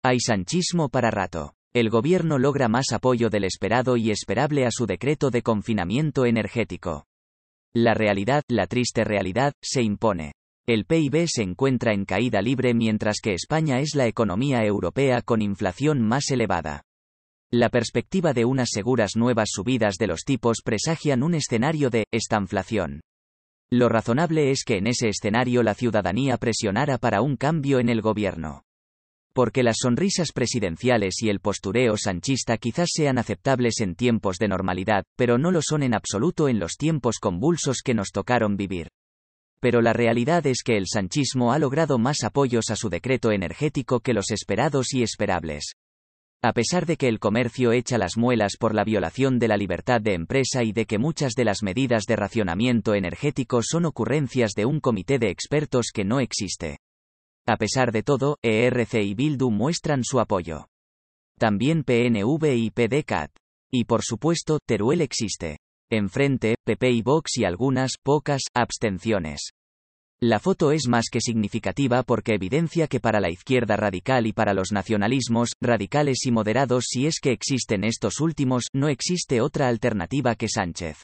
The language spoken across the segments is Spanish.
Hay sanchismo para rato. El gobierno logra más apoyo del esperado y esperable a su decreto de confinamiento energético. La realidad, la triste realidad, se impone. El PIB se encuentra en caída libre mientras que España es la economía europea con inflación más elevada. La perspectiva de unas seguras nuevas subidas de los tipos presagian un escenario de estanflación. Lo razonable es que en ese escenario la ciudadanía presionara para un cambio en el gobierno. Porque las sonrisas presidenciales y el postureo sanchista quizás sean aceptables en tiempos de normalidad, pero no lo son en absoluto en los tiempos convulsos que nos tocaron vivir. Pero la realidad es que el sanchismo ha logrado más apoyos a su decreto energético que los esperados y esperables. A pesar de que el comercio echa las muelas por la violación de la libertad de empresa y de que muchas de las medidas de racionamiento energético son ocurrencias de un comité de expertos que no existe. A pesar de todo, ERC y Bildu muestran su apoyo. También PNV y PDeCAT. Y por supuesto, Teruel existe. Enfrente, PP y Vox y algunas, pocas, abstenciones. La foto es más que significativa porque evidencia que para la izquierda radical y para los nacionalismos, radicales y moderados si es que existen estos últimos, no existe otra alternativa que Sánchez.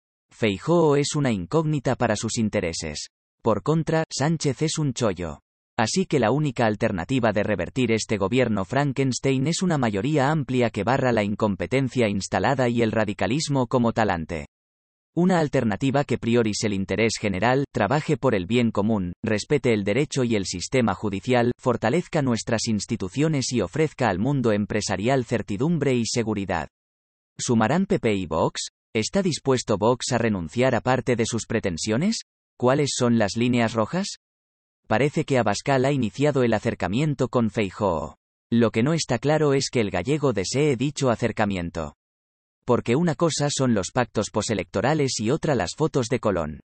Feijóo es una incógnita para sus intereses. Por contra, Sánchez es un chollo. Así que la única alternativa de revertir este gobierno Frankenstein es una mayoría amplia que barra la incompetencia instalada y el radicalismo como talante. Una alternativa que priorice el interés general, trabaje por el bien común, respete el derecho y el sistema judicial, fortalezca nuestras instituciones y ofrezca al mundo empresarial certidumbre y seguridad. ¿Sumarán PP y Vox? ¿Está dispuesto Vox a renunciar a parte de sus pretensiones? ¿Cuáles son las líneas rojas? Parece que Abascal ha iniciado el acercamiento con Feijóo. Lo que no está claro es que el gallego desee dicho acercamiento. Porque una cosa son los pactos postelectorales y otra las fotos de Colón.